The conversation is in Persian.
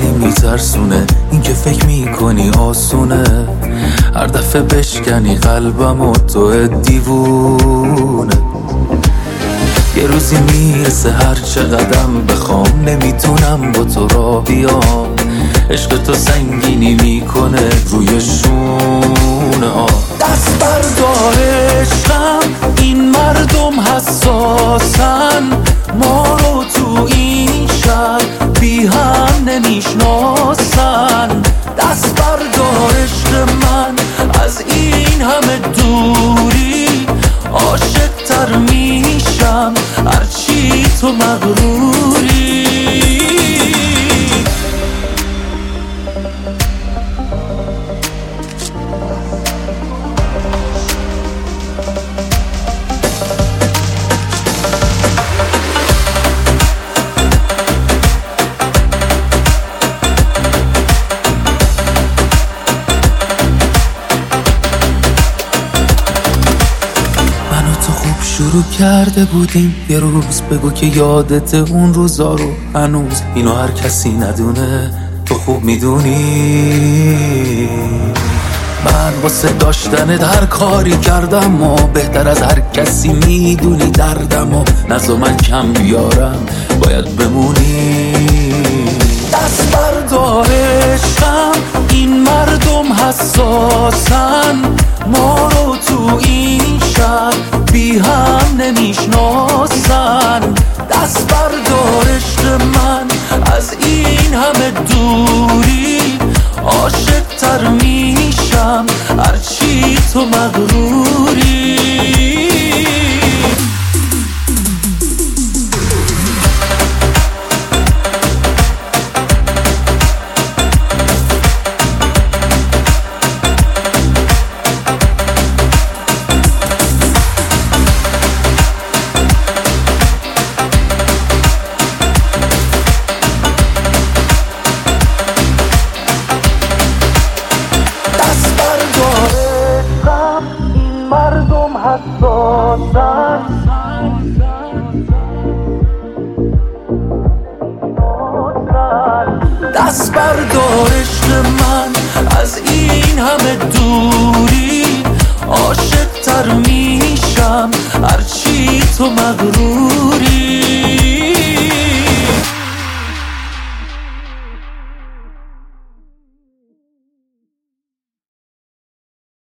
میترسونه این که فکر میکنی آسونه، هر دفعه بشکنی قلبم و تو دیوونه. یه روزی میرسه هر چقدرم بخوام نمیتونم با تو راه بیام، عشق تو سنگینی میکنه روی شونه. دست بردار عشقم، این مردم حساسن، ما رو تو این شهر بی هم نمیشناسن. دست بردار عشق من، از این همه دوری عاشق تر میشم هرچی تو مغروری. شروع کرده بودیم یه روز، بگو که یادت اون روزا رو هنوز، اینو هر کسی ندونه تو خوب میدونی. من واسه داشتنت هر کاری کردم و بهتر از هر کسی میدونی دردم و نزا من کم بیارم باید بمونی. دست بردار عشقم، این مردم حساسن، ما رو تو این شهر بی هم نمیشناسن. دست بردار عشق من، از این همه دوری عاشق تر میشم هرچی تو مغروری. مردم حساسن، دست بردار عشق من، از این همه دوری عاشق تر میشم هرچی تو مغرور.